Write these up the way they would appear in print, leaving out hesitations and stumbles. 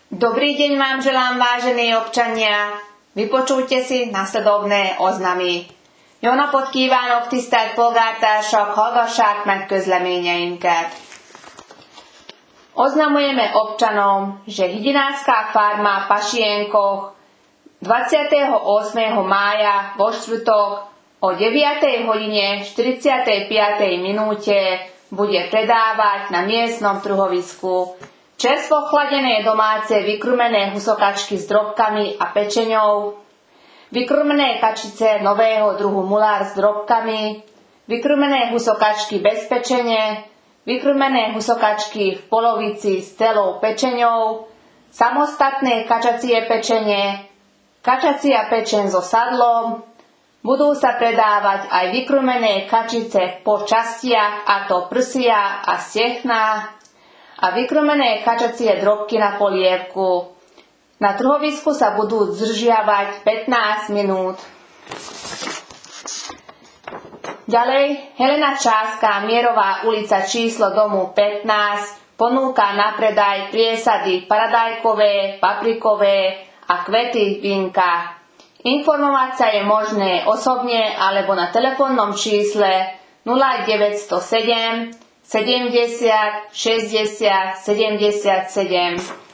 Dobrý deň vám želám, vážení občania. Vypočujte si nasledovné oznamy. Jó napot kívánok, tisztelt polgártársak, hallgassák meg közleményeinket. Oznamujeme občanom, že Hydinárska farma Pašienkoch 28. mája vo štvrtok o 9. hodine 45. minúte bude predávať na miestnom trhovisku čerstvo chladené domáce vykrumené husokačky s drobkami a pečeňou, vykrumené kačice nového druhu mulár s drobkami, vykrumené husokačky bez pečene, vykrumené husokačky v polovici s celou pečeňou, samostatné kačacie pečenie, kačacia pečeň so sadlom. Budú sa predávať aj vykrumené kačice po častiach, a to prsia a stehná, a vykrumené kačacie drobky na polievku. Na trhovisku sa budú zdržiavať 15 minút. Ďalej, Helena Čáská, Mierová ulica, číslo domu 15, ponúka na predaj priesady paradajkové, paprikové a kvety vinka. Informovať sa je možné osobne alebo na telefónnom čísle 0907 70 60 77.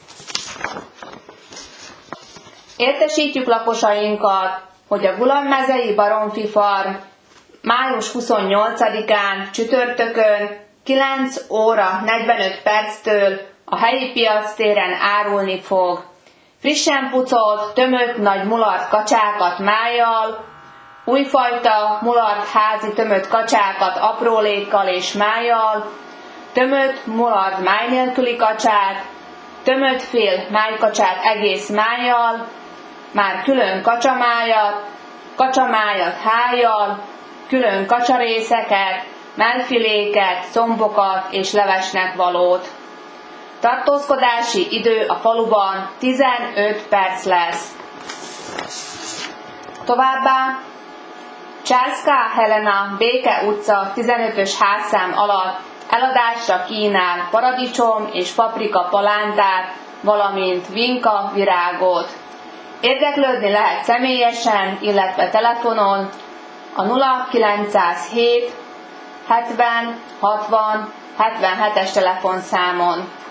Értesítjük lakosainkat, hogy a Gulanymezei Baromfi Farm május 28-án csütörtökön 9 óra 45 perctől a helyi piactéren árulni fog. Frissen pucolt, tömött nagy mulart kacsákat májjal, újfajta mulart házi tömött kacsákat aprólékkal és májjal, tömött mulart máj nélküli kacsát, tömött fél májkacsát egész májjal, már külön kacsamájat hájjal, külön kacsarészeket, mellfiléket, szombokat és levesnek valót. Tartózkodási idő a faluban 15 perc lesz. Továbbá Csáská Helena, Béke utca 15-ös házszám alatt eladásra kínál paradicsom és paprika palántát, valamint vinka virágot. Érdeklődni lehet személyesen, illetve telefonon a 0907 70 60 77-es telefonszámon.